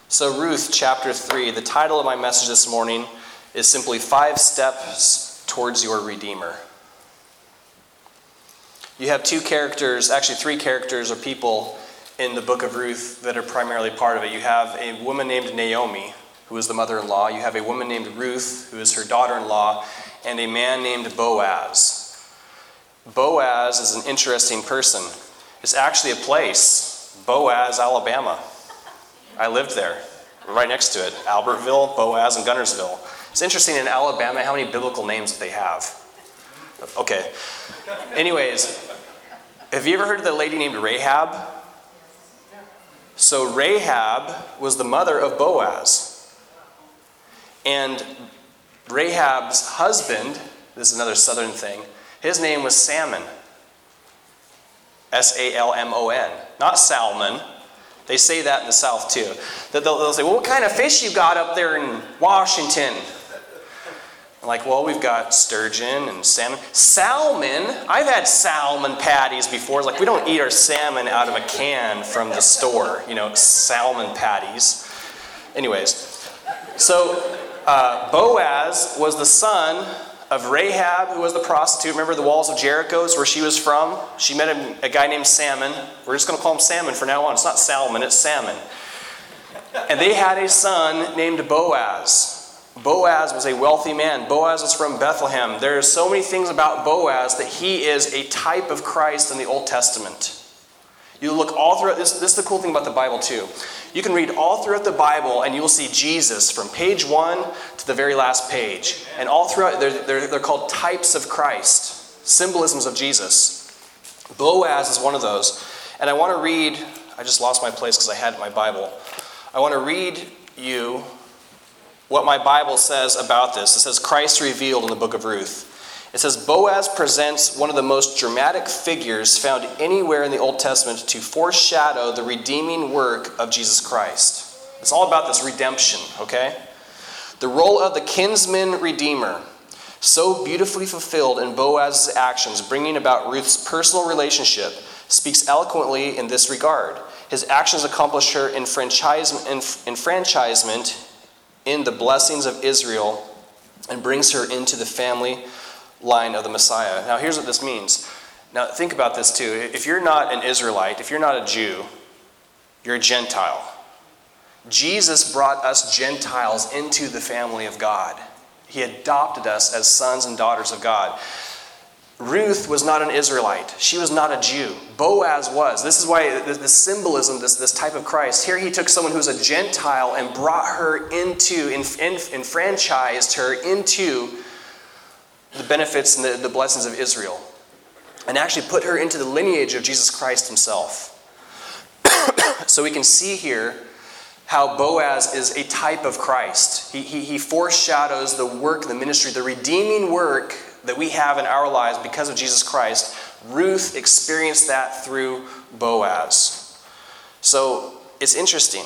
So Ruth chapter 3, the title of my message this morning is simply 5 Steps Towards Your Redeemer. You have 2 characters, actually 3 characters or people in the book of Ruth that are primarily part of it. You have a woman named Naomi, who is the mother-in-law. You have a woman named Ruth, who is her daughter-in-law, and a man named Boaz. Boaz is an interesting person. It's actually a place, Boaz, Alabama. I lived there, right next to it, Albertville, Boaz, and Gunnersville. It's interesting in Alabama how many biblical names they have. Okay. Anyways, have you ever heard of the lady named Rahab? So Rahab was the mother of Boaz. And Rahab's husband, this is another southern thing, his name was Salmon. S-A-L-M-O-N. Not Salmon. They say that in the South too. They'll say, well, what kind of fish you got up there in Washington? I'm like, well, we've got sturgeon and salmon. Salmon? I've had salmon patties before. It's like, we don't eat our salmon out of a can from the store. You know, salmon patties. Anyways, so Boaz was the son of Rahab, who was the prostitute. Remember the walls of Jericho is where she was from? She met a guy named Salmon. We're just going to call him Salmon from now on. It's not Salmon, it's Salmon. And they had a son named Boaz. Boaz was a wealthy man. Boaz was from Bethlehem. There are so many things about Boaz that he is a type of Christ in the Old Testament. You look all throughout, this is the cool thing about the Bible too. You can read all throughout the Bible and you will see Jesus from page 1 to the very last page. And all throughout, they're called types of Christ, symbolisms of Jesus. Boaz is one of those. And I want to read, I just lost my place because I had my Bible. I want to read you what my Bible says about this. It says Christ revealed in the book of Ruth. It says, Boaz presents one of the most dramatic figures found anywhere in the Old Testament to foreshadow the redeeming work of Jesus Christ. It's all about this redemption, okay? The role of the kinsman redeemer, so beautifully fulfilled in Boaz's actions, bringing about Ruth's personal relationship, speaks eloquently in this regard. His actions accomplish her enfranchisement in the blessings of Israel and brings her into the family line of the Messiah. Now here's what this means. Now think about this too. If you're not an Israelite, if you're not a Jew, you're a Gentile. Jesus brought us Gentiles into the family of God. He adopted us as sons and daughters of God. Ruth was not an Israelite. She was not a Jew. Boaz was. This is why the symbolism, this type of Christ. Here he took someone who's a Gentile and brought her into, enfranchised her into the benefits and the blessings of Israel. And actually put her into the lineage of Jesus Christ himself. So we can see here how Boaz is a type of Christ. He foreshadows the work, the ministry, the redeeming work that we have in our lives because of Jesus Christ. Ruth experienced that through Boaz. So it's interesting.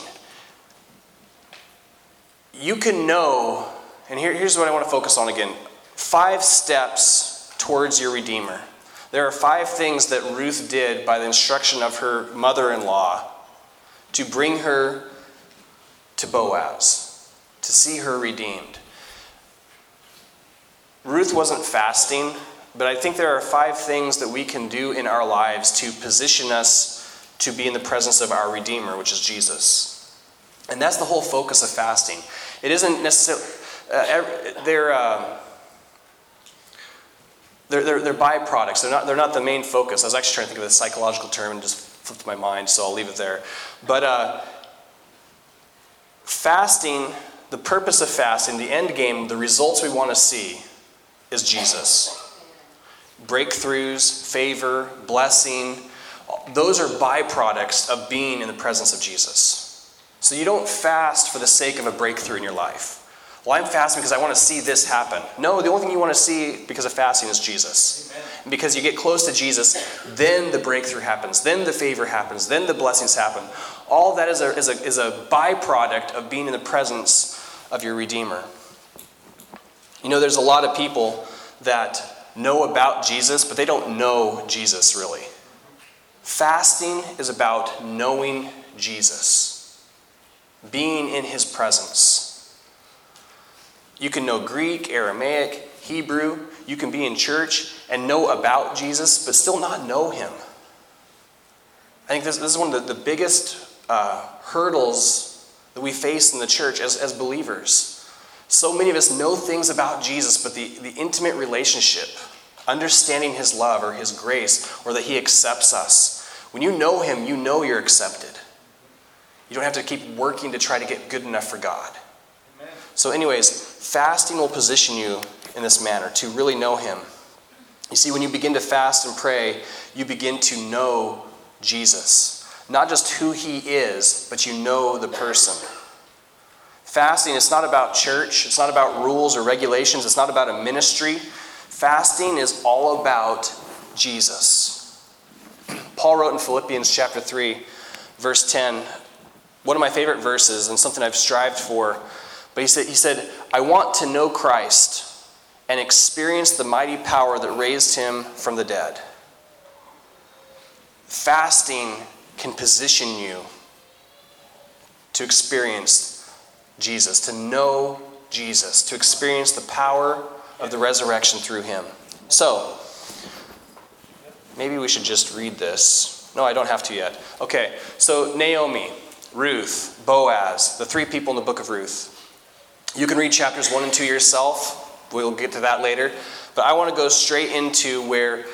You can know, and here's what I want to focus on again. 5 steps towards your Redeemer. There are 5 things that Ruth did by the instruction of her mother-in-law to bring her to Boaz, to see her redeemed. Ruth wasn't fasting, but I think there are 5 things that we can do in our lives to position us to be in the presence of our Redeemer, which is Jesus. And that's the whole focus of fasting. It isn't necessarily... They're byproducts. They're not the main focus. I was actually trying to think of a psychological term and just flipped my mind, so I'll leave it there. But fasting, the purpose of fasting, the end game, the results we want to see is Jesus. Breakthroughs, favor, blessing, those are byproducts of being in the presence of Jesus. So you don't fast for the sake of a breakthrough in your life. Well, I'm fasting because I want to see this happen. No, the only thing you want to see because of fasting is Jesus. Amen. And because you get close to Jesus, then the breakthrough happens. Then the favor happens. Then the blessings happen. All that is a byproduct of being in the presence of your Redeemer. You know, there's a lot of people that know about Jesus, but they don't know Jesus really. Fasting is about knowing Jesus. being in his presence. You can know Greek, Aramaic, Hebrew. You can be in church and know about Jesus, but still not know him. I think this is one of the biggest hurdles that we face in the church as believers. So many of us know things about Jesus, but the intimate relationship, understanding his love or his grace, or that he accepts us. When you know him, you know you're accepted. You don't have to keep working to try to get good enough for God. Amen. So anyways, fasting will position you in this manner to really know him. You see, when you begin to fast and pray, you begin to know Jesus. Not just who he is, but you know the person. Fasting, it's not about church. It's not about rules or regulations. It's not about a ministry. Fasting is all about Jesus. Paul wrote in Philippians chapter 3, verse 10, one of my favorite verses and something I've strived for. But he said, I want to know Christ and experience the mighty power that raised him from the dead. Fasting can position you to experience Jesus, to know Jesus, to experience the power of the resurrection through him. So, maybe we should just read this. No, I don't have to yet. Okay, so Naomi, Ruth, Boaz, the three people in the book of Ruth. You can read chapters 1 and 2 yourself. We'll get to that later. But I want to go straight into where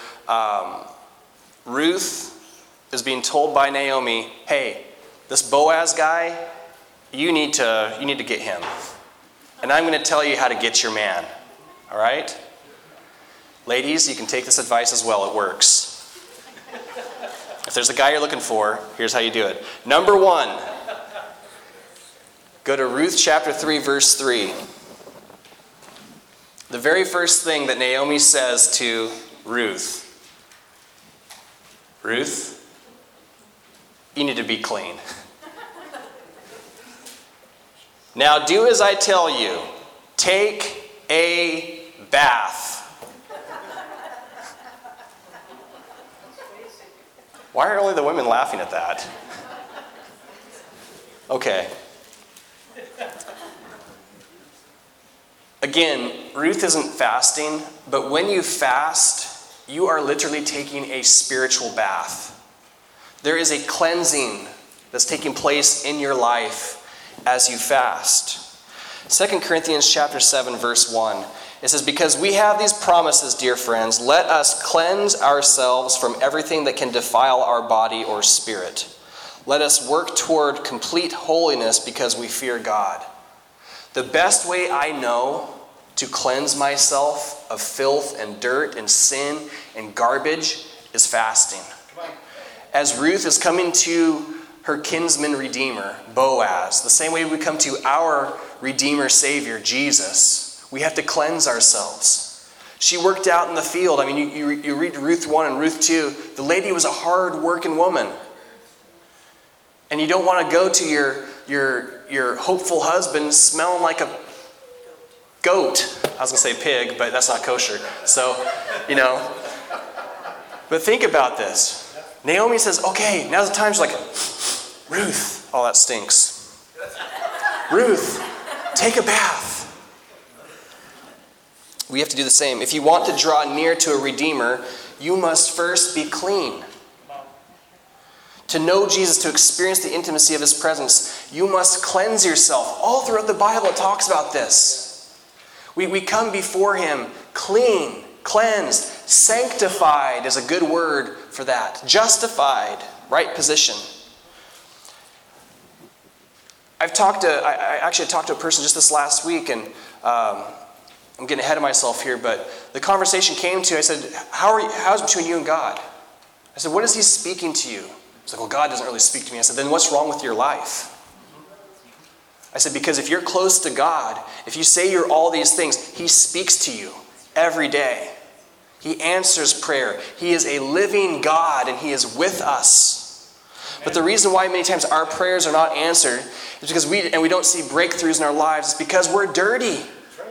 Ruth is being told by Naomi, hey, this Boaz guy, you need to get him. And I'm going to tell you how to get your man. All right? Ladies, you can take this advice as well. It works. If there's a guy you're looking for, here's how you do it. Number 1, go to Ruth chapter 3, verse 3. The very first thing that Naomi says to Ruth, Ruth, you need to be clean. Now do as I tell you. Take a bath. Why are only the women laughing at that? Okay. Again, Ruth isn't fasting, but when you fast, you are literally taking a spiritual bath. There is a cleansing that's taking place in your life as you fast. 2 Corinthians chapter 7, verse 1. It says, because we have these promises, dear friends, let us cleanse ourselves from everything that can defile our body or spirit. Let us work toward complete holiness because we fear God. The best way I know to cleanse myself of filth and dirt and sin and garbage is fasting. As Ruth is coming to her kinsman redeemer, Boaz, the same way we come to our Redeemer Savior, Jesus, we have to cleanse ourselves. She worked out in the field. I mean, you read Ruth 1 and Ruth 2. The lady was a hard-working woman. And you don't want to go to your hopeful husband smelling like a goat. I was going to say pig, but that's not kosher. So, But think about this. Naomi says, okay, now's the time. She's like, Ruth, oh, that stinks. Ruth, take a bath. We have to do the same. If you want to draw near to a Redeemer, you must first be clean. To know Jesus, to experience the intimacy of his presence, you must cleanse yourself. All throughout the Bible it talks about this. We come before him clean, cleansed, sanctified is a good word for that. Justified, right position. I actually talked to a person just this last week, and I'm getting ahead of myself here, but the conversation came to, I said, how's it between you and God? I said, what is he speaking to you? He's like, well, God doesn't really speak to me. I said, then what's wrong with your life? I said, because if you're close to God, if you say you're all these things, he speaks to you every day. He answers prayer. He is a living God, and he is with us. But the reason why many times our prayers are not answered is because we don't see breakthroughs in our lives is because we're dirty.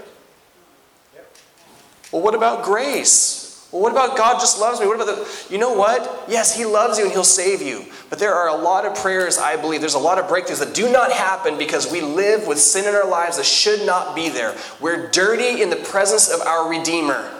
Well, what about grace? Well, what about God just loves me? What about you know what? Yes, he loves you and he'll save you. But there are a lot of prayers, I believe, there's a lot of breakthroughs that do not happen because we live with sin in our lives that should not be there. We're dirty in the presence of our Redeemer.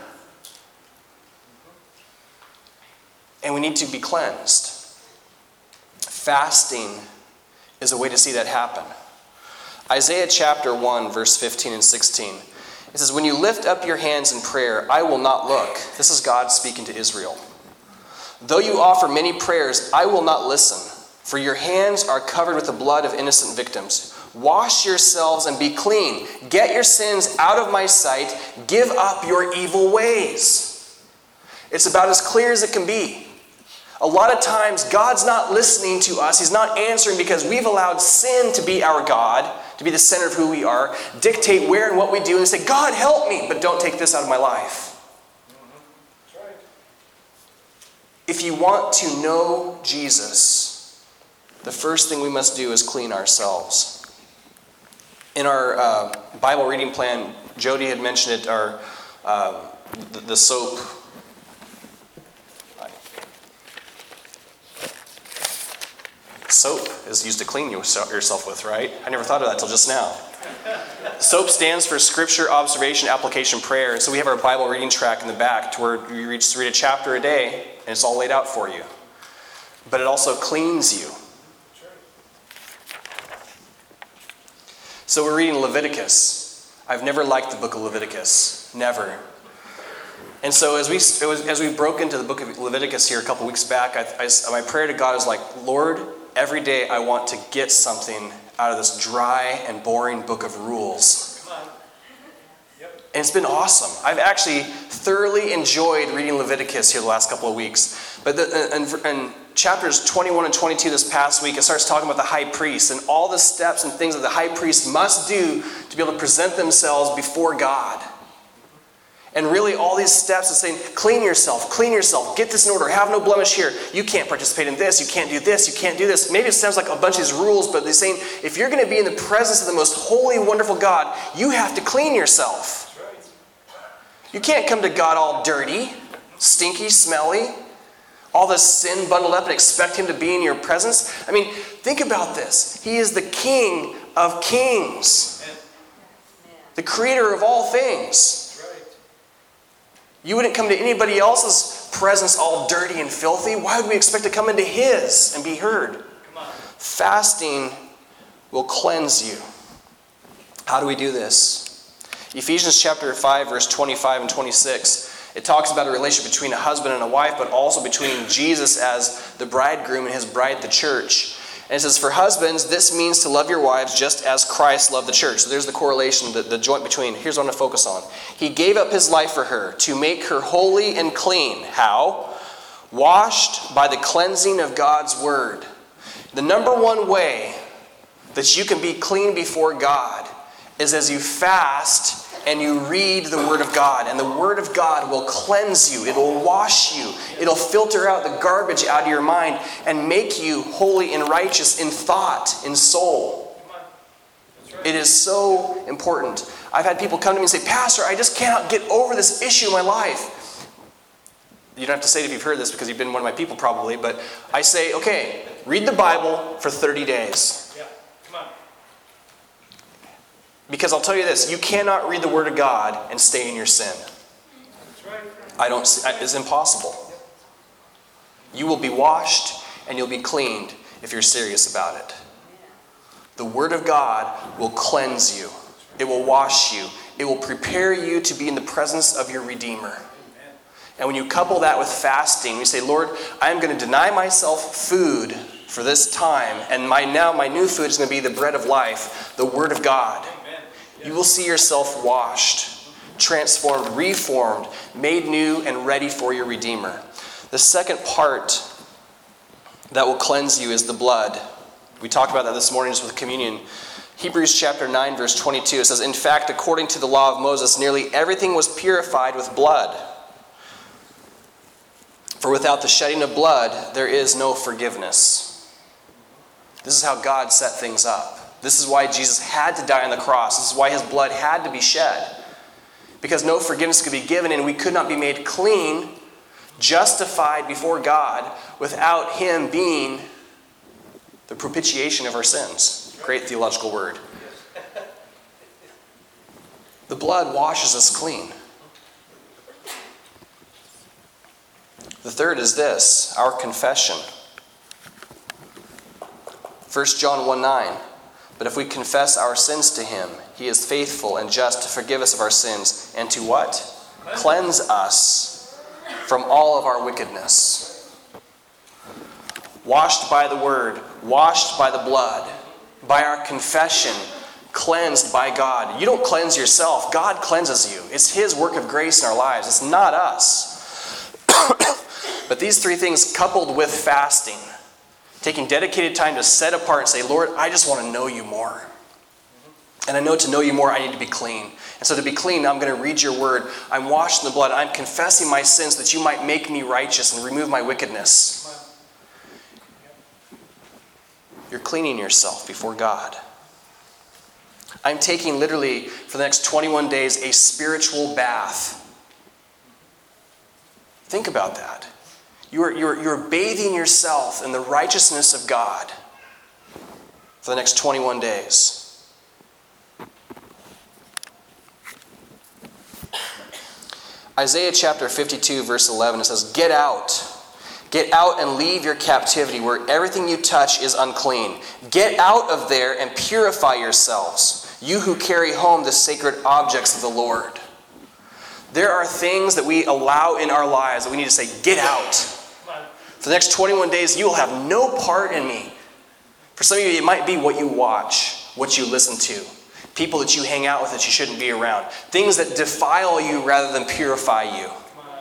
And we need to be cleansed. Fasting is a way to see that happen. Isaiah chapter 1, verse 15 and 16. It says, when you lift up your hands in prayer, I will not look. This is God speaking to Israel. Though you offer many prayers, I will not listen. For your hands are covered with the blood of innocent victims. Wash yourselves and be clean. Get your sins out of my sight. Give up your evil ways. It's about as clear as it can be. A lot of times, God's not listening to us. He's not answering because we've allowed sin to be our God, to be the center of who we are, dictate where and what we do, and say, God, help me, but don't take this out of my life. That's right. If you want to know Jesus, the first thing we must do is clean ourselves. In our Bible reading plan, Jody had mentioned it, the soap. Soap is used to clean yourself with, right? I never thought of that till just now. SOAP stands for Scripture, Observation, Application, Prayer. And so we have our Bible reading track in the back to where you read a chapter a day, and it's all laid out for you. But it also cleans you. So we're reading Leviticus. I've never liked the book of Leviticus. Never. And so as we broke into the book of Leviticus here a couple weeks back, my prayer to God is like, Lord, every day I want to get something out of this dry and boring book of rules. Come on. Yep. And it's been awesome. I've actually thoroughly enjoyed reading Leviticus here the last couple of weeks. But in chapters 21 and 22 this past week, it starts talking about the high priest and all the steps and things that the high priest must do to be able to present themselves before God. And really all these steps is saying, clean yourself, get this in order, have no blemish here. You can't participate in this, you can't do this, you can't do this. Maybe it sounds like a bunch of these rules, but they're saying, if you're going to be in the presence of the most holy, wonderful God, you have to clean yourself. You can't come to God all dirty, stinky, smelly, all this sin bundled up and expect Him to be in your presence. I mean, think about this. He is the King of kings, the creator of all things. You wouldn't come to anybody else's presence all dirty and filthy. Why would we expect to come into His and be heard? Fasting will cleanse you. How do we do this? Ephesians chapter 5, verse 25 and 26. It talks about a relationship between a husband and a wife, but also between Jesus as the bridegroom and His bride, the church. And it says, for husbands, this means to love your wives just as Christ loved the church. So there's the correlation, the joint between. Here's what I'm going to focus on. He gave up His life for her to make her holy and clean. How? Washed by the cleansing of God's word. The number one way that you can be clean before God is as you fast and you read the Word of God. And the Word of God will cleanse you. It will wash you. It'll filter out the garbage out of your mind and make you holy and righteous in thought, in soul. It is so important. I've had people come to me and say, Pastor, I just cannot get over this issue in my life. You don't have to say it if you've heard this because you've been one of my people probably, but I say, okay, read the Bible for 30 days. Because I'll tell you this, you cannot read the Word of God and stay in your sin. It's impossible. You will be washed and you'll be cleaned if you're serious about it. The Word of God will cleanse you. It will wash you. It will prepare you to be in the presence of your Redeemer. And when you couple that with fasting, you say, Lord, I am going to deny myself food for this time, and my new food is going to be the bread of life, the Word of God. You will see yourself washed, transformed, reformed, made new, and ready for your Redeemer. The second part that will cleanse you is the blood. We talked about that this morning just with communion. Hebrews chapter 9, verse 22, it says, in fact, according to the law of Moses, nearly everything was purified with blood. For without the shedding of blood, there is no forgiveness. This is how God set things up. This is why Jesus had to die on the cross. This is why His blood had to be shed. Because no forgiveness could be given and we could not be made clean, justified before God without Him being The propitiation of our sins. Great theological word. The blood washes us clean. The third is this, our confession. 1 John 1:9. But if we confess our sins to him, he is faithful and just to forgive us of our sins and to what? Cleanse us from all of our wickedness. Washed by the word, washed by the blood, by our confession, cleansed by God. You don't cleanse yourself. God cleanses you. It's his work of grace in our lives. It's not us. But these three things coupled with fasting, taking dedicated time to set apart and say, Lord, I just want to know you more. And I know to know you more, I need to be clean. And so to be clean, I'm going to read your word. I'm washed in the blood. I'm confessing my sins that you might make me righteous and remove my wickedness. You're cleaning yourself before God. I'm taking literally, for the next 21 days, a spiritual bath. Think about that. You're bathing yourself in the righteousness of God for the next 21 days. Isaiah chapter 52, verse 11, it says, Get out and leave your captivity where everything you touch is unclean. Get out of there and purify yourselves, you who carry home the sacred objects of the Lord. There are things that we allow in our lives that we need to say, get out. For the next 21 days, you will have no part in me. For some of you, it might be what you watch, what you listen to, people that you hang out with that you shouldn't be around, things that defile you rather than purify you.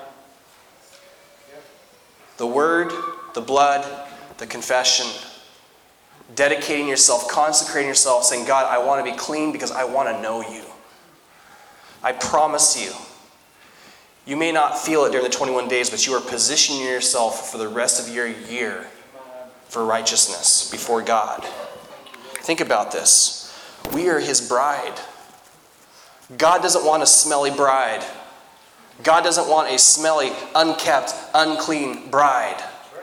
The word, the blood, the confession, dedicating yourself, consecrating yourself, saying, God, I want to be clean because I want to know you. I promise you, you may not feel it during the 21 days, but you are positioning yourself for the rest of your year for righteousness before God. Think about this. We are his bride. God doesn't want a smelly bride. God doesn't want a smelly, unkept, unclean bride.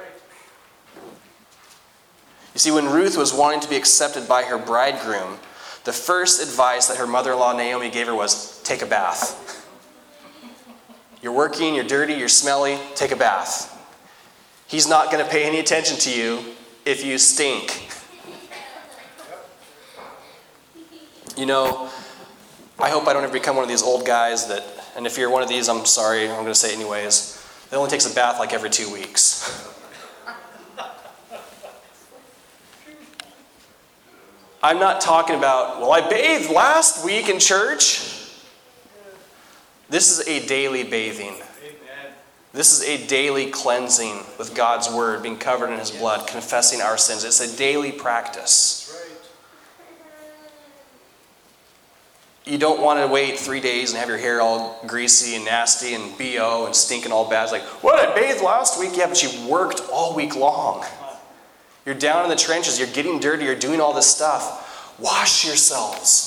You see, when Ruth was wanting to be accepted by her bridegroom, the first advice that her mother-in-law Naomi gave her was, take a bath. You're working, you're dirty, you're smelly, take a bath. He's not going to pay any attention to you if you stink. You know, I hope I don't ever become one of these old guys that, and if you're one of these, I'm sorry, I'm going to say it anyways, that only takes a bath like every 2 weeks. I'm not talking about, well, I bathed last week in church. This is a daily bathing. Amen. This is a daily cleansing with God's word, being covered in his blood, confessing our sins. It's a daily practice. You don't want to wait 3 days and have your hair all greasy and nasty and BO and stinking all bad. It's like, what, I bathed last week? Yeah, but you worked all week long. You're down in the trenches. You're getting dirty. You're doing all this stuff. Wash yourselves.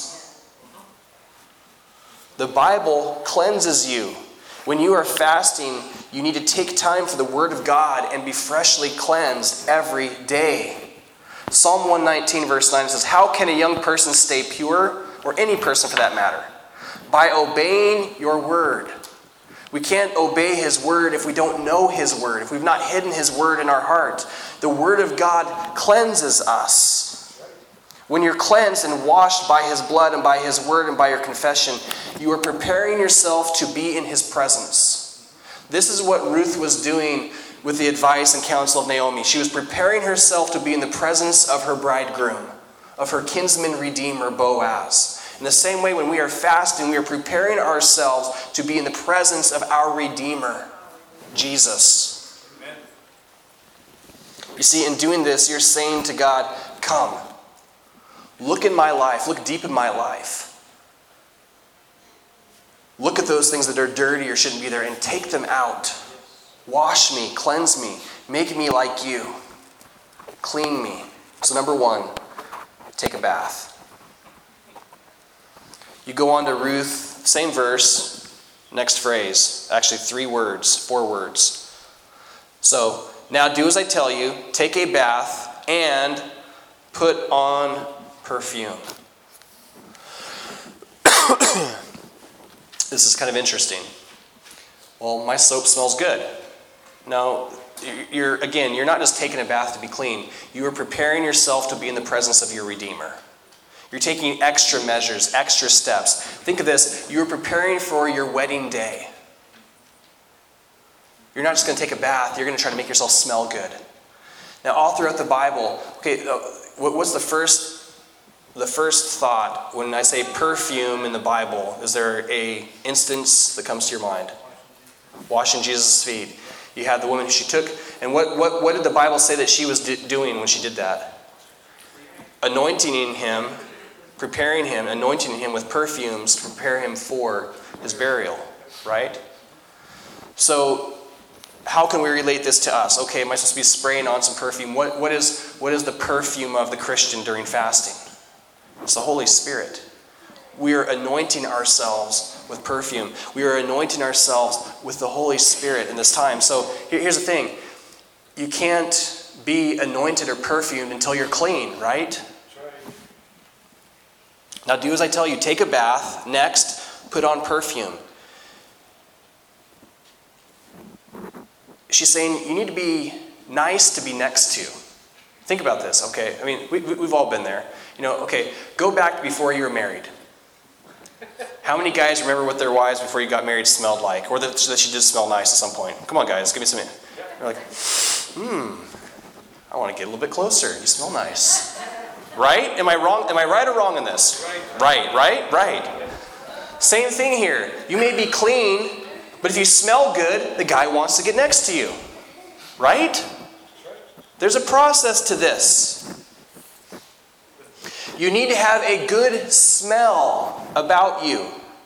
The Bible cleanses you. When you are fasting, you need to take time for the Word of God and be freshly cleansed every day. Psalm 119 verse 9 says, How can a young person stay pure, or any person for that matter? By obeying your word. We can't obey his word if we don't know his word, if we've not hidden his word in our heart. The word of God cleanses us. When you're cleansed and washed by his blood and by his word and by your confession, you are preparing yourself to be in his presence. This is what Ruth was doing with the advice and counsel of Naomi. She was preparing herself to be in the presence of her bridegroom, of her kinsman redeemer Boaz. In the same way, when we are fasting, we are preparing ourselves to be in the presence of our Redeemer, Jesus. Amen. You see, in doing this, you're saying to God, come, look in my life, look deep in my life. Look at those things that are dirty or shouldn't be there and take them out. Wash me, cleanse me, make me like you. Clean me. So number one, take a bath. You go on to Ruth, same verse, next phrase. Actually 4 words. So, now do as I tell you, take a bath and put on perfume. This is kind of interesting. Well, my soap smells good. No, you're not just taking a bath to be clean. You are preparing yourself to be in the presence of your Redeemer. You're taking extra measures, extra steps. Think of this. You're preparing for your wedding day. You're not just going to take a bath. You're going to try to make yourself smell good. Now, all throughout the Bible, what's the first thought when I say perfume in the Bible? Is there a instance that comes to your mind? Washing Jesus' feet. You had the woman who she took, and what did the Bible say that she was doing when she did that? Anointing him, preparing him, anointing him with perfumes to prepare him for his burial, right? So, how can we relate this to us? Okay, am I supposed to be spraying on some perfume? What is the perfume of the Christian during fasting? It's the Holy Spirit. We are anointing ourselves with perfume. We are anointing ourselves with the Holy Spirit in this time. So here's the thing. You can't be anointed or perfumed until you're clean, right? Now do as I tell you. Take a bath. Next, put on perfume. She's saying you need to be nice to be next to. Think about this, okay? I mean, we've all been there. Okay, go back before you were married. How many guys remember what their wives before you got married smelled like? Or that she did smell nice at some point? Come on, guys, give me some. You're like, I want to get a little bit closer. You smell nice. Right? Am I wrong? Am I right or wrong in this? Right. Same thing here. You may be clean, but if you smell good, the guy wants to get next to you. Right? There's a process to this. You need to have a good smell about you.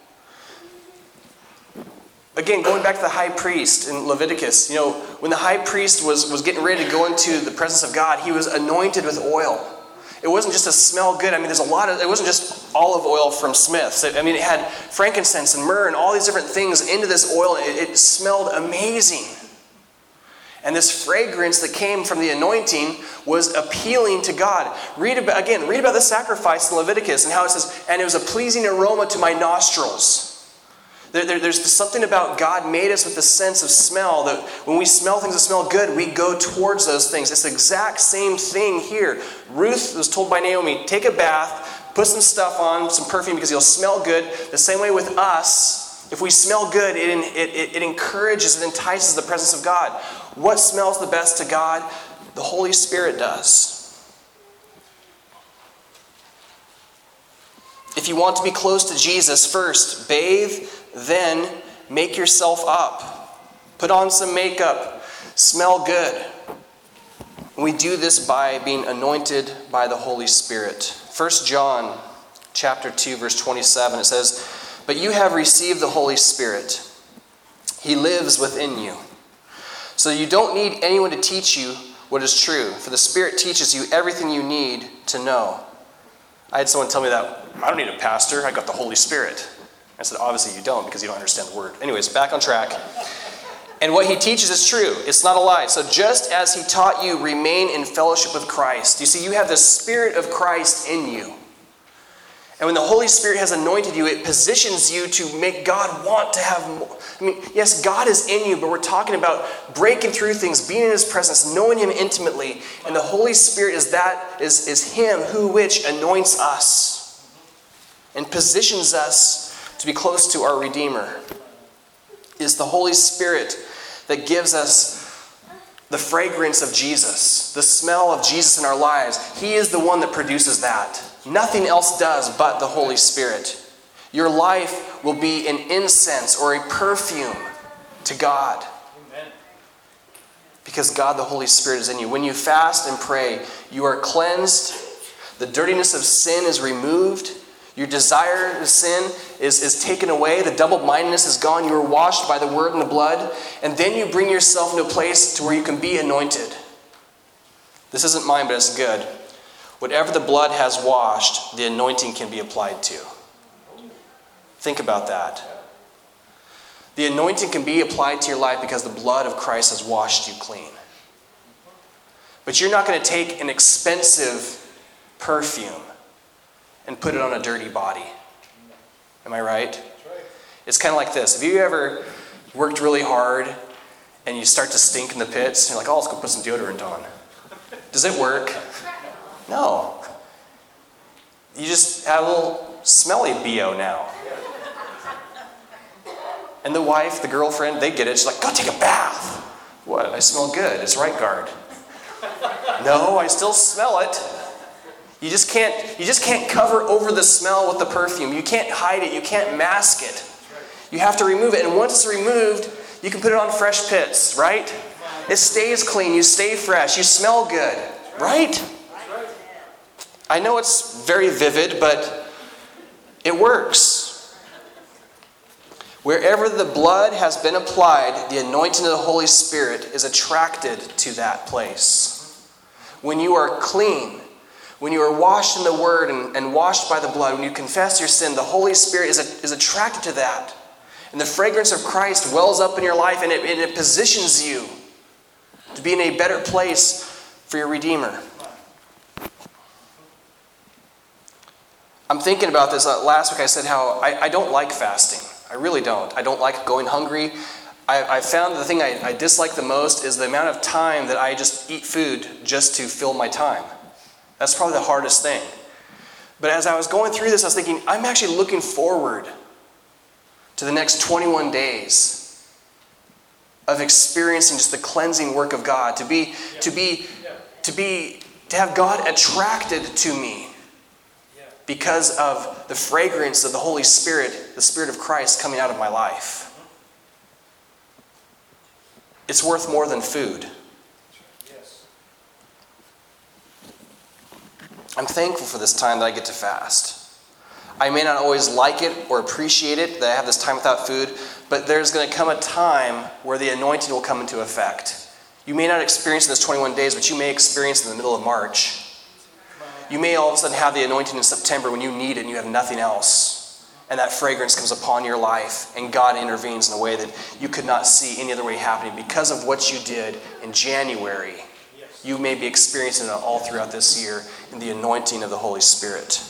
Again, going back to the high priest in Leviticus, when the high priest was getting ready to go into the presence of God, he was anointed with oil. It wasn't just to smell good. I mean, it wasn't just olive oil from Smith's. It had frankincense and myrrh and all these different things into this oil. It smelled amazing. And this fragrance that came from the anointing was appealing to God. Read about the sacrifice in Leviticus and how it says, and it was a pleasing aroma to my nostrils. There's something about God made us with the sense of smell that when we smell things that smell good, we go towards those things. It's the exact same thing here. Ruth was told by Naomi, take a bath, put some stuff on, some perfume because you'll smell good. The same way with us. If we smell good, it encourages, it entices the presence of God. What smells the best to God? The Holy Spirit does. If you want to be close to Jesus, first, bathe, then make yourself up. Put on some makeup. Smell good. We do this by being anointed by the Holy Spirit. 1 John chapter 2, verse 27, it says, but you have received the Holy Spirit. He lives within you. So you don't need anyone to teach you what is true, for the Spirit teaches you everything you need to know. I had someone tell me that, I don't need a pastor, I got the Holy Spirit. I said, obviously you don't, because you don't understand the word. Anyways, back on track. And what he teaches is true. It's not a lie. So just as he taught you, remain in fellowship with Christ. You see, you have the Spirit of Christ in you. And when the Holy Spirit has anointed you, it positions you to make God want to have more. I mean, yes, God is in you, but we're talking about breaking through things, being in His presence, knowing Him intimately. And the Holy Spirit is Him which anoints us and positions us to be close to our Redeemer. It's the Holy Spirit that gives us the fragrance of Jesus, the smell of Jesus in our lives. He is the one that produces that. Nothing else does but the Holy Spirit. Your life will be an incense or a perfume to God. Amen. Because God, the Holy Spirit, is in you. When you fast and pray, you are cleansed. The dirtiness of sin is removed. Your desire to sin is taken away. The double-mindedness is gone. You are washed by the word and the blood. And then you bring yourself into a place to where you can be anointed. This isn't mine, but it's good. Whatever the blood has washed, the anointing can be applied to. Think about that. The anointing can be applied to your life because the blood of Christ has washed you clean. But you're not going to take an expensive perfume and put it on a dirty body. Am I right? It's kind of like this. Have you ever worked really hard and you start to stink in the pits? And you're like, oh, let's go put some deodorant on. Does it work? No. You just have a little smelly BO now. And the wife, the girlfriend, they get it. She's like, go take a bath. What? I smell good. It's right guard. No, I still smell it. You just can't cover over the smell with the perfume. You can't hide it. You can't mask it. You have to remove it. And once it's removed, you can put it on fresh pits, right? It stays clean. You stay fresh. You smell good, right? I know it's very vivid, but it works. Wherever the blood has been applied, the anointing of the Holy Spirit is attracted to that place. When you are clean, when you are washed in the Word and washed by the blood, when you confess your sin, the Holy Spirit is attracted to that. And the fragrance of Christ wells up in your life, and it positions you to be in a better place for your Redeemer. I'm thinking about this. Last week I said how I don't like fasting. I really don't. I don't like going hungry. I found the thing I dislike the most is the amount of time that I just eat food just to fill my time. That's probably the hardest thing. But as I was going through this, I was thinking, I'm actually looking forward to the next 21 days of experiencing just the cleansing work of God, to have God attracted to me because of the fragrance of the Holy Spirit, the Spirit of Christ coming out of my life. It's worth more than food. I'm thankful for this time that I get to fast. I may not always like it or appreciate it that I have this time without food, but there's going to come a time where the anointing will come into effect. You may not experience it in this 21 days, but you may experience it in the middle of March. You may all of a sudden have the anointing in September when you need it and you have nothing else. And that fragrance comes upon your life and God intervenes in a way that you could not see any other way happening. Because of what you did in January, you may be experiencing it all throughout this year in the anointing of the Holy Spirit.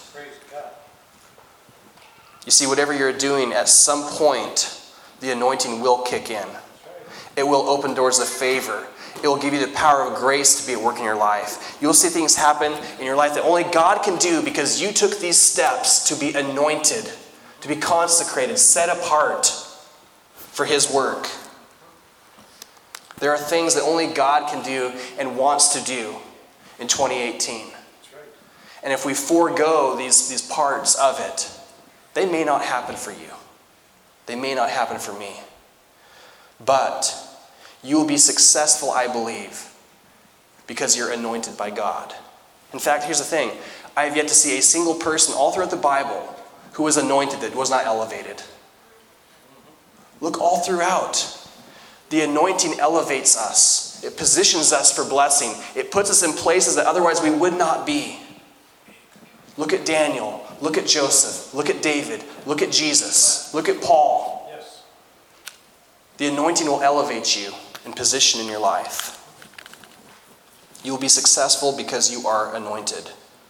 You see, whatever you're doing, at some point, the anointing will kick in. It will open doors of favor. It will give you the power of grace to be at work in your life. You'll see things happen in your life that only God can do because you took these steps to be anointed, to be consecrated, set apart for His work. There are things that only God can do and wants to do in 2018. And if we forego these parts of it, they may not happen for you. They may not happen for me. But you will be successful, I believe, because you're anointed by God. In fact, here's the thing. I have yet to see a single person all throughout the Bible who was anointed that was not elevated. Look all throughout. The anointing elevates us. It positions us for blessing. It puts us in places that otherwise we would not be. Look at Daniel. Look at Joseph. Look at David. Look at Jesus. Look at Paul. Yes. The anointing will elevate you and position in your life. You will be successful because you are anointed.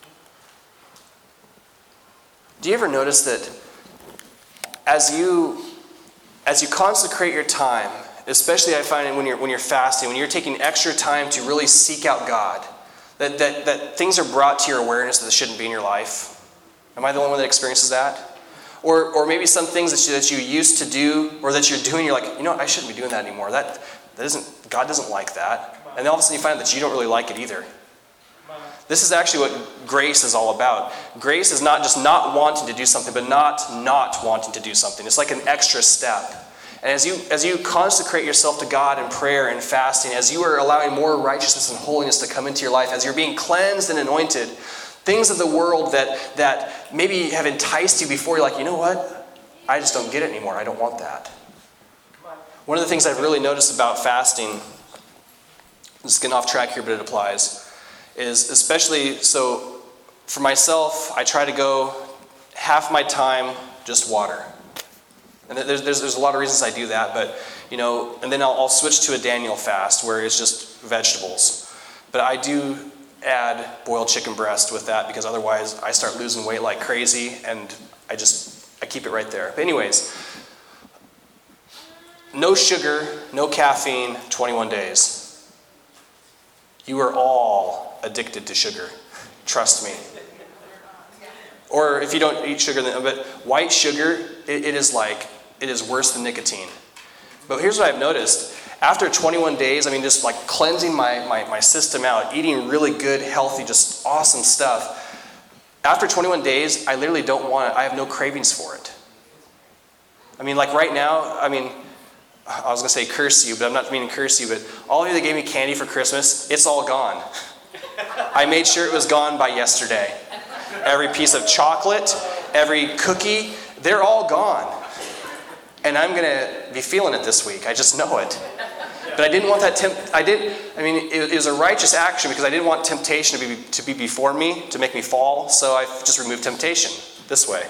Do you ever notice that as you consecrate your time, especially I find when you're fasting, when you're taking extra time to really seek out God, that things are brought to your awareness that shouldn't be in your life? Am I the only one that experiences that? Or maybe some things that you used to do or that you're doing, you're like, I shouldn't be doing that anymore. God doesn't like that. And then all of a sudden you find that you don't really like it either. This is actually what grace is all about. Grace is not just not wanting to do something, but not wanting to do something. It's like an extra step. And as you consecrate yourself to God in prayer and fasting, as you are allowing more righteousness and holiness to come into your life, as you're being cleansed and anointed, things of the world that maybe have enticed you before, you're like, you know what? I just don't get it anymore. I don't want that. One of the things I've really noticed about fasting, just getting off track here, but it applies, is especially, so for myself, I try to go half my time just water. And there's a lot of reasons I do that, but, and then I'll switch to a Daniel fast where it's just vegetables. But I do add boiled chicken breast with that, because otherwise I start losing weight like crazy, and I keep it right there. But anyways, no sugar, no caffeine, 21 days. You are all addicted to sugar. Trust me. Or if you don't eat sugar, but white sugar, it is worse than nicotine. But here's what I've noticed. After 21 days, just like cleansing my system out, eating really good, healthy, just awesome stuff. After 21 days, I literally don't want it. I have no cravings for it. Like right now, I was going to say curse you, but I'm not meaning curse you, but all of you that gave me candy for Christmas, it's all gone. I made sure it was gone by yesterday. Every piece of chocolate, every cookie, they're all gone. And I'm going to be feeling it this week. I just know it. But I didn't want that it was a righteous action, because I didn't want temptation to be before me, to make me fall. So I just removed temptation this way,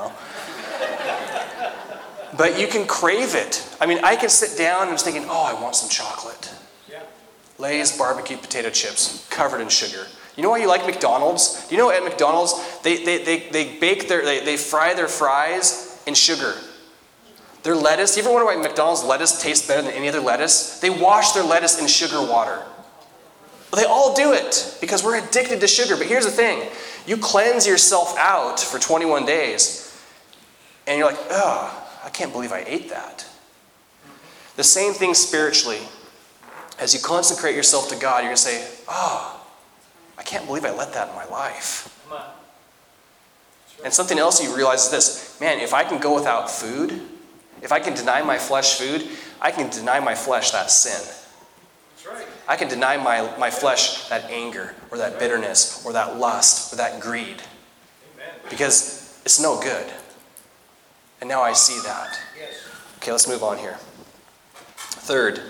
But you can crave it. I can sit down and I'm thinking, oh, I want some chocolate. Yeah. Lay's barbecue potato chips, covered in sugar. You know why you like McDonald's? Do you know at McDonald's, they fry their fries in sugar. Their lettuce, you ever wonder why McDonald's lettuce tastes better than any other lettuce? They wash their lettuce in sugar water. They all do it because we're addicted to sugar. But here's the thing. You cleanse yourself out for 21 days and you're like, oh, I can't believe I ate that. The same thing spiritually. As you consecrate yourself to God, you're going to say, oh, I can't believe I let that in my life. And something else you realize is this. Man, if I can go without food, if I can deny my flesh food, I can deny my flesh that sin. That's right. I can deny my flesh that anger, or that bitterness, or that lust, or that greed. Amen. Because it's no good. And now I see that. Yes. Okay, let's move on here. Third.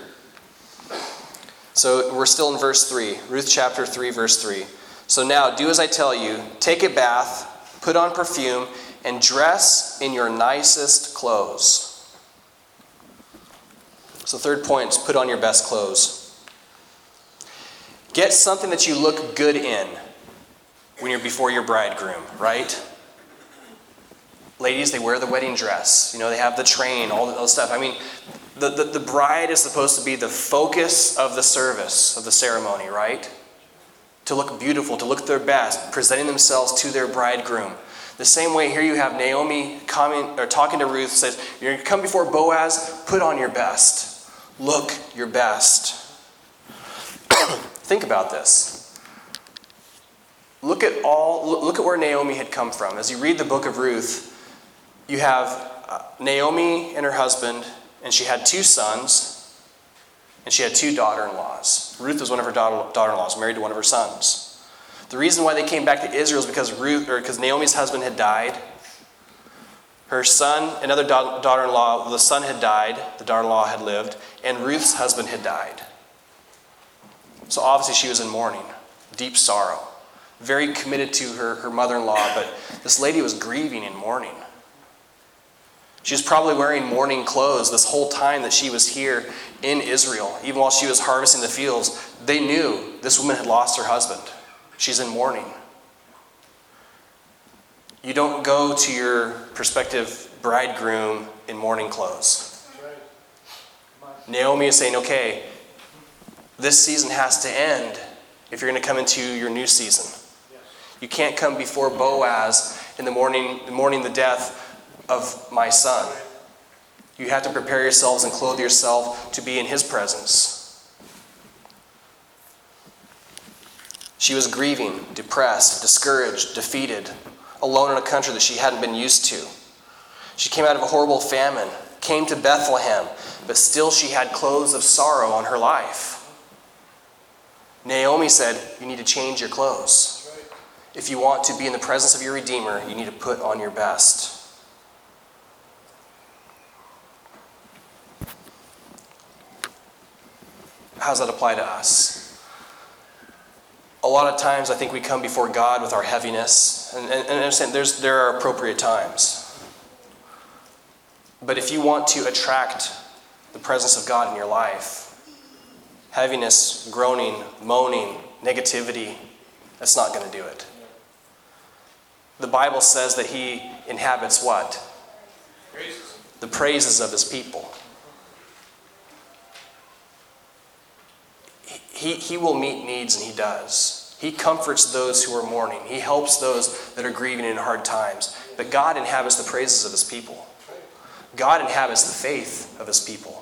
So we're still in verse 3. Ruth chapter 3, verse 3. So now do as I tell you. Take a bath, put on perfume, and dress in your nicest clothes. So third point is put on your best clothes. Get something that you look good in when you're before your bridegroom, right? Ladies, they wear the wedding dress. They have the train, all the stuff. The bride is supposed to be the focus of the service, of the ceremony, right? To look beautiful, to look their best, presenting themselves to their bridegroom. The same way here you have Naomi talking to Ruth, says, you're going to come before Boaz, put on your best. Look your best. Think about this. Look at where Naomi had come from. As you read the book of Ruth, you have Naomi and her husband, and she had 2 sons, and she had 2 daughter-in-laws. Ruth was one of her daughter-in-laws, married to one of her sons. The reason why they came back to Israel is because Naomi's husband had died. Her son, another daughter-in-law, the son had died, the daughter-in-law had lived, and Ruth's husband had died. So obviously she was in mourning, deep sorrow, very committed to her mother-in-law, but this lady was grieving in mourning. She was probably wearing mourning clothes this whole time that she was here in Israel. Even while she was harvesting the fields, they knew this woman had lost her husband. She's in mourning. You don't go to your prospective bridegroom in mourning clothes. Naomi is saying, okay, this season has to end if you're going to come into your new season. You can't come before Boaz in the mourning the death of my son. You have to prepare yourselves and clothe yourself to be in his presence. She was grieving, depressed, discouraged, defeated, alone in a country that she hadn't been used to. She came out of a horrible famine, came to Bethlehem, but still she had clothes of sorrow on her life. Naomi said, you need to change your clothes. If you want to be in the presence of your Redeemer, you need to put on your best. How does that apply to us? A lot of times I think we come before God with our heaviness, and understand there are appropriate times. But if you want to attract the presence of God in your life, heaviness, groaning, moaning, negativity, That's not going to do it. The Bible says that he inhabits what? Praises. The praises of his people. He will meet needs, and he does. He comforts those who are mourning. He helps those that are grieving in hard times. But God inhabits the praises of his people. God inhabits the faith of his people.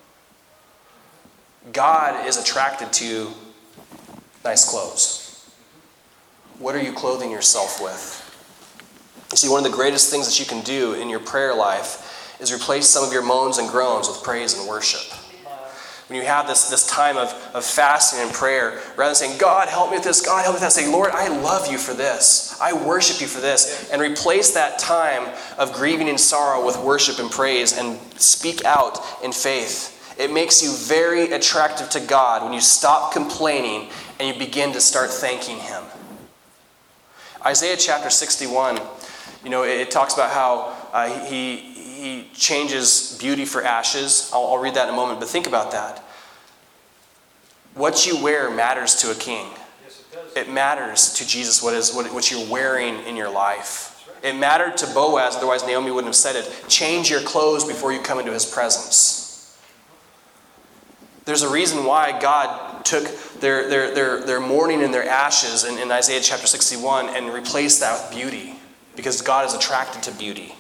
God is attracted to nice clothes. What are you clothing yourself with? You see, one of the greatest things that you can do in your prayer life is replace some of your moans and groans with praise and worship. When you have this time of fasting and prayer, rather than saying, God, help me with this, God, help me with that, say, Lord, I love you for this. I worship you for this. And replace that time of grieving and sorrow with worship and praise and speak out in faith. It makes you very attractive to God when you stop complaining and you begin to start thanking him. Isaiah chapter 61, it talks about how he changes beauty for ashes. I'll read that in a moment, but think about that. What you wear matters to a king. Yes, it does. It matters to Jesus what you're wearing in your life. It mattered to Boaz, otherwise Naomi wouldn't have said it. Change your clothes before you come into his presence. There's a reason why God took their mourning and their ashes in Isaiah chapter 61 and replaced that with beauty. Because God is attracted to beauty.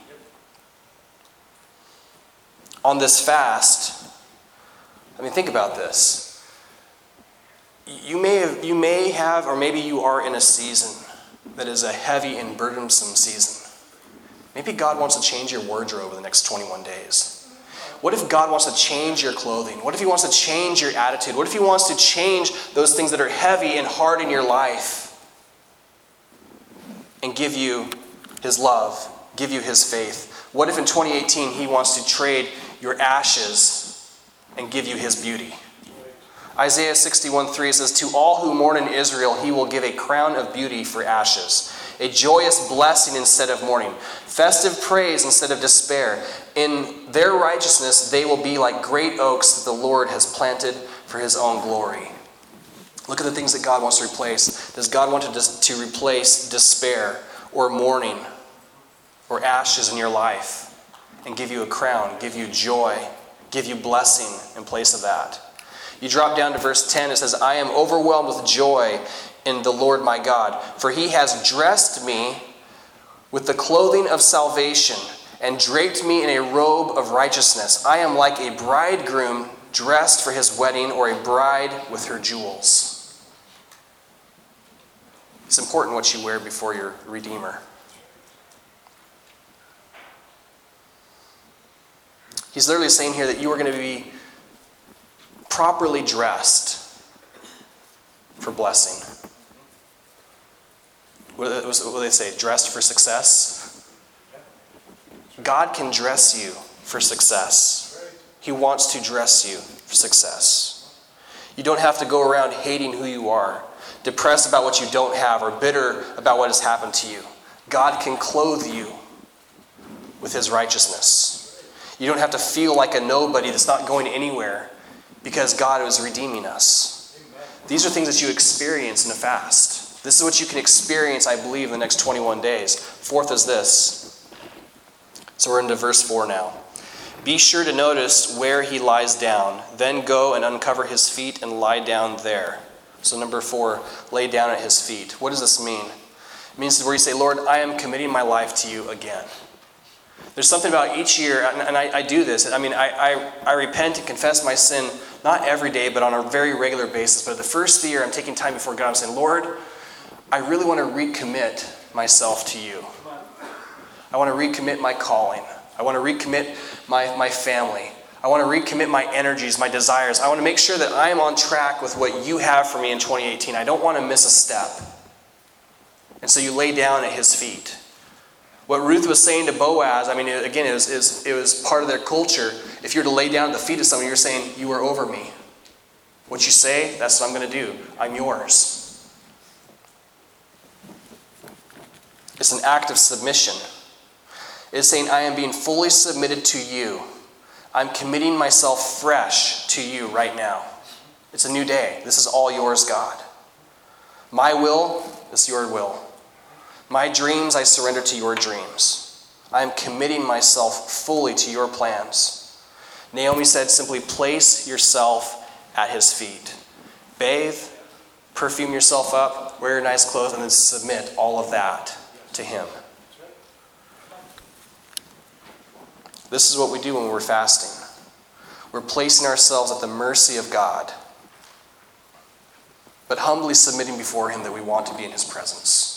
On this fast, think about this. You may have, or maybe you are in a season that is a heavy and burdensome season. Maybe God wants to change your wardrobe over the next 21 days. What if God wants to change your clothing? What if he wants to change your attitude? What if he wants to change those things that are heavy and hard in your life and give you his love, give you his faith? What if in 2018 he wants to trade your ashes and give you his beauty? Isaiah 61:3 says, to all who mourn in Israel, he will give a crown of beauty for ashes, a joyous blessing instead of mourning, festive praise instead of despair. In their righteousness, they will be like great oaks that the Lord has planted for his own glory. Look at the things that God wants to replace. Does God want to replace despair or mourning or ashes in your life and give you a crown, give you joy, give you blessing in place of that? You drop down to verse 10, it says, I am overwhelmed with joy in the Lord my God, for he has dressed me with the clothing of salvation and draped me in a robe of righteousness. I am like a bridegroom dressed for his wedding, or a bride with her jewels. It's important what you wear before your Redeemer. He's literally saying here that you are going to be properly dressed for blessing. What do they say? Dressed for success? God can dress you for success. He wants to dress you for success. You don't have to go around hating who you are, depressed about what you don't have, or bitter about what has happened to you. God can clothe you with his righteousness. You don't have to feel like a nobody that's not going anywhere, because God is redeeming us. These are things that you experience in a fast. This is what you can experience, I believe, in the next 21 days. Fourth is this. So we're into verse 4 now. Be sure to notice where he lies down. Then go and uncover his feet and lie down there. So number 4, lay down at his feet. What does this mean? It means where you say, Lord, I am committing my life to you again. There's something about each year, and I do this. I repent and confess my sin, not every day, but on a very regular basis. But the first year, I'm taking time before God. I'm saying, Lord, I really want to recommit myself to you. I want to recommit my calling. I want to recommit my family. I want to recommit my energies, my desires. I want to make sure that I am on track with what you have for me in 2018. I don't want to miss a step. And so you lay down at his feet. What Ruth was saying to Boaz, again, it was part of their culture. If you're to lay down at the feet of someone, you're saying, you are over me. What you say, that's what I'm going to do. I'm yours. It's an act of submission. It's saying, I am being fully submitted to you. I'm committing myself fresh to you right now. It's a new day. This is all yours, God. My will It's your will. My dreams I surrender to your dreams. I am committing myself fully to your plans. Naomi said simply, place yourself at his feet. Bathe, perfume yourself up, wear your nice clothes, and then submit all of that to him. This is what we do when we're fasting. We're placing ourselves at the mercy of God, but humbly submitting before him that we want to be in his presence.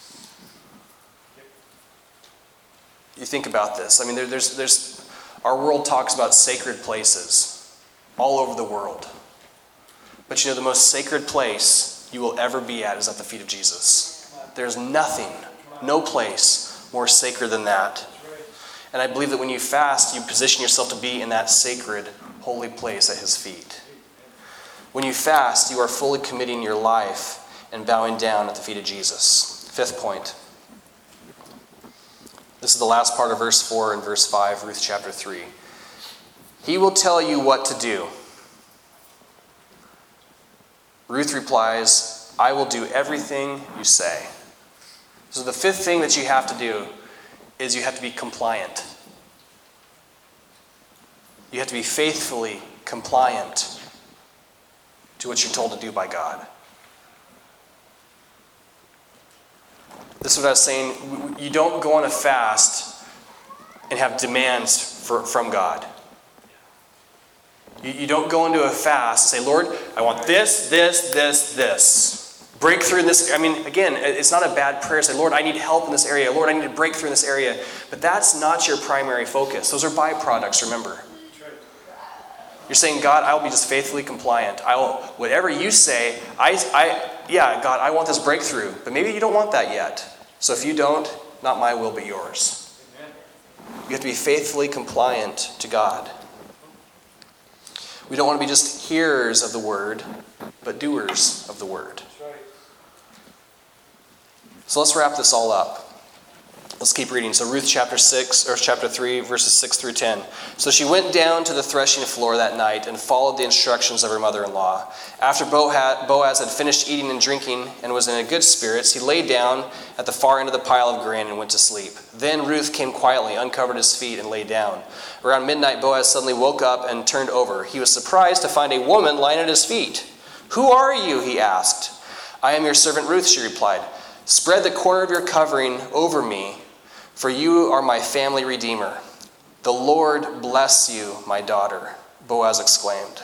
You think about this. I mean, there's our world talks about sacred places all over the world. But the most sacred place you will ever be at is at the feet of Jesus. There's nothing, no place more sacred than that. And I believe that when you fast, you position yourself to be in that sacred, holy place at his feet. When you fast, you are fully committing your life and bowing down at the feet of Jesus. Fifth point. This is the last part of verse 4 and verse 5, Ruth chapter 3. He will tell you what to do. Ruth replies, I will do everything you say. So the fifth thing that you have to do is you have to be compliant. You have to be faithfully compliant to what you're told to do by God. This is what I was saying. You don't go on a fast and have demands from God. You don't go into a fast and say, Lord, I want this. Breakthrough in this. I mean, again, it's not a bad prayer. Say, Lord, I need help in this area. Lord, I need a breakthrough in this area. But that's not your primary focus. Those are byproducts, remember. You're saying, God, I will be just faithfully compliant. Whatever you say, God, I want this breakthrough. But maybe you don't want that yet. So if you don't, not my will, but yours. You have to be faithfully compliant to God. We don't want to be just hearers of the word, but doers of the word. So let's wrap this all up. Let's keep reading. So Ruth chapter 3, verses 6 through 10. So she went down to the threshing floor that night and followed the instructions of her mother-in-law. After Boaz had finished eating and drinking and was in a good spirits, he lay down at the far end of the pile of grain and went to sleep. Then Ruth came quietly, uncovered his feet, and lay down. Around midnight, Boaz suddenly woke up and turned over. He was surprised to find a woman lying at his feet. "Who are you?" he asked. "I am your servant Ruth," she replied. "Spread the corner of your covering over me, for you are my family redeemer." "The Lord bless you, my daughter," Boaz exclaimed.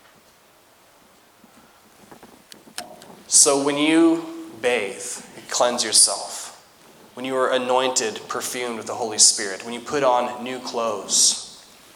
So when you bathe, you cleanse yourself. When you are anointed, perfumed with the Holy Spirit. When you put on new clothes.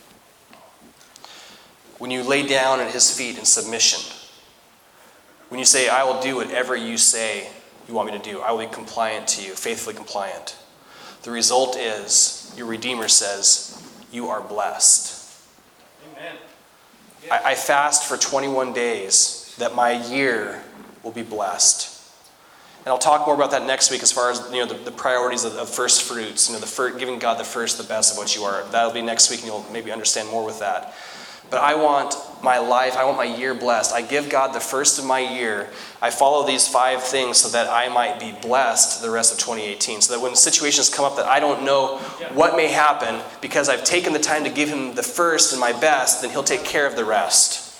When you lay down at his feet in submission. When you say, I will do whatever you say you want me to do. I will be compliant to you, faithfully compliant. The result is, your Redeemer says, you are blessed. Amen. I fast for 21 days that my year will be blessed. And I'll talk more about that next week as far as the priorities of first fruits, giving God the first, the best of what you are. That'll be next week and you'll maybe understand more with that. But I want my life, I want my year blessed. I give God the first of my year. I follow these 5 things so that I might be blessed the rest of 2018. So that when situations come up that I don't know what may happen, because I've taken the time to give him the first and my best, then he'll take care of the rest.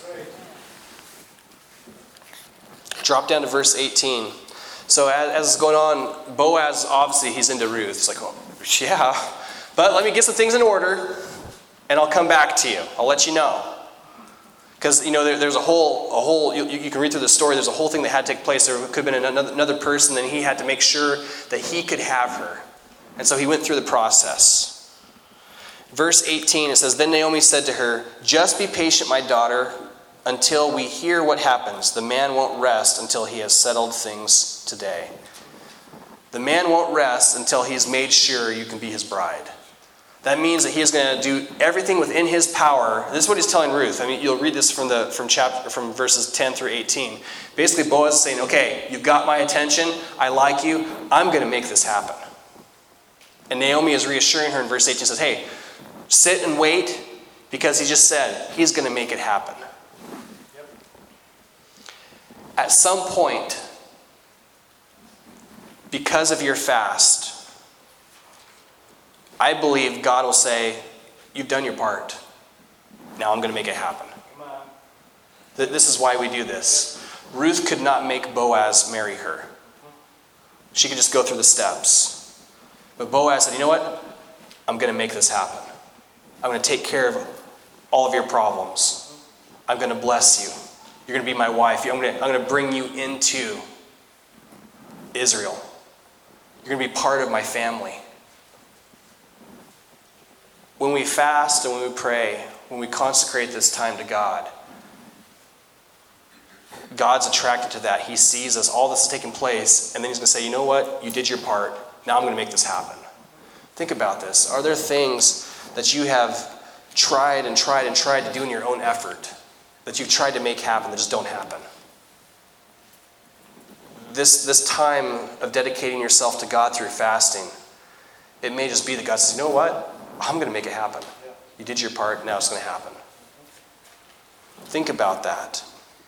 Drop down to verse 18. So as it's going on, Boaz, obviously he's into Ruth. He's like, oh, yeah, but let me get some things in order. And I'll come back to you. I'll let you know. Because, there's a whole you can read through the story, there's a whole thing that had to take place. There could have been another person, and he had to make sure that he could have her. And so he went through the process. Verse 18, it says, Then Naomi said to her, Just be patient, my daughter, until we hear what happens. The man won't rest until he has settled things today. The man won't rest until he's made sure you can be his bride. That means that he is going to do everything within his power. This is what he's telling Ruth. I mean, you'll read this from verses 10 through 18. Basically, Boaz is saying, okay, you've got my attention. I like you. I'm going to make this happen. And Naomi is reassuring her in verse 18. Says, hey, sit and wait, because he just said he's going to make it happen. At some point, because of your fast, I believe God will say, you've done your part. Now I'm going to make it happen. Come on. This is why we do this. Ruth could not make Boaz marry her. She could just go through the steps. But Boaz said, you know what? I'm going to make this happen. I'm going to take care of all of your problems. I'm going to bless you. You're going to be my wife. I'm going to bring you into Israel. You're going to be part of my family. When we fast and when we pray, when we consecrate this time to God, God's attracted to that. He sees us. All this is taking place. And then he's going to say, you know what? You did your part. Now I'm going to make this happen. Think about this. Are there things that you have tried to do in your own effort, that you've tried to make happen that just don't happen? This time of dedicating yourself to God through fasting, it may just be that God says, you know what? I'm going to make it happen. You did your part. Now it's going to happen. Think about that.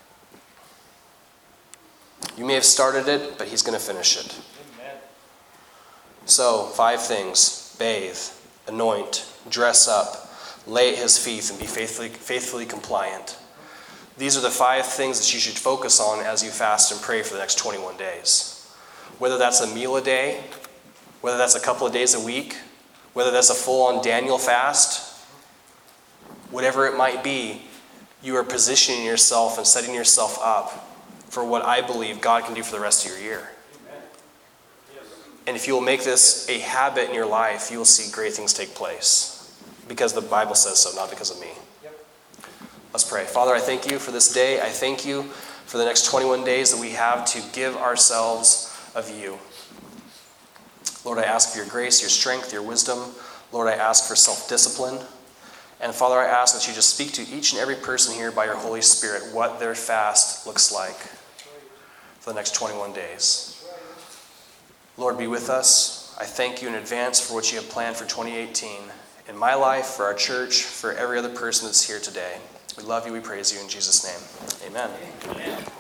You may have started it, but he's going to finish it. Amen. So, 5 things. Bathe, anoint, dress up, lay at his feet, and be faithfully compliant. These are the 5 things that you should focus on as you fast and pray for the next 21 days. Whether that's a meal a day, whether that's a couple of days a week, whether that's a full-on Daniel fast, whatever it might be, you are positioning yourself and setting yourself up for what I believe God can do for the rest of your year. And if you will make this a habit in your life, you will see great things take place. Because the Bible says so, not because of me. Let's pray. Father, I thank you for this day. I thank you for the next 21 days that we have to give ourselves of you. Lord, I ask for your grace, your strength, your wisdom. Lord, I ask for self-discipline. And Father, I ask that you just speak to each and every person here by your Holy Spirit what their fast looks like for the next 21 days. Lord, be with us. I thank you in advance for what you have planned for 2018 in my life, for our church, for every other person that's here today. We love you. We praise you in Jesus' name. Amen.